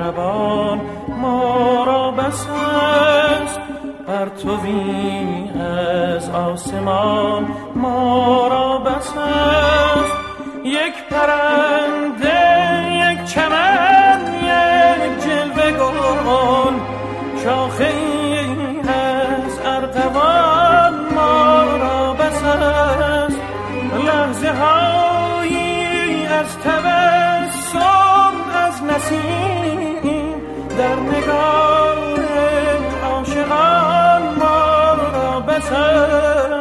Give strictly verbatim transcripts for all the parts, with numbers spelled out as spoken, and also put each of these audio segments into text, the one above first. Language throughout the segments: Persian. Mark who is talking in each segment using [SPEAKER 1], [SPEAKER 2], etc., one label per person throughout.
[SPEAKER 1] مهربان ما را بس است، پرتوی از آسمان ما را بس است. یک پرنده، یک چمن، یک جلوه گل، شاخه از ارغوان ما را بس است. لحظه هایی از تبسم از نسیم در نگاه عاشقان ما را بس است.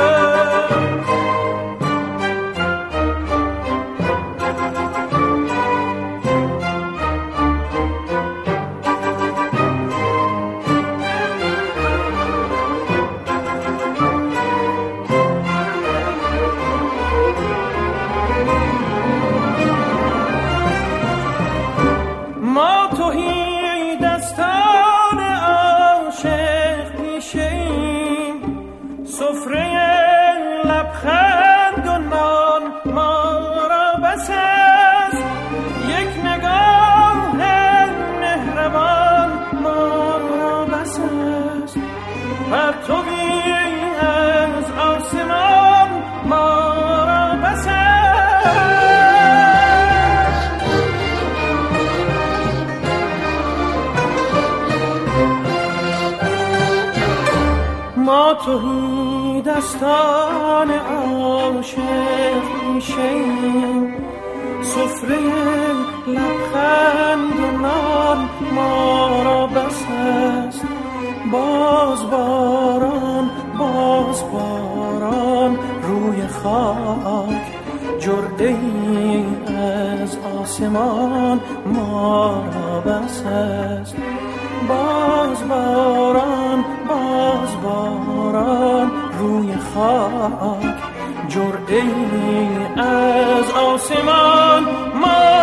[SPEAKER 1] توهی دستان عاشق میشیم، سفره لبخند و نان ما را بس است. باز باران، باز باران روی خاک، جرعه ای از آسمان ما را بس است. باز باران، باز باران روی خاک، جرعه ای از آسمان ما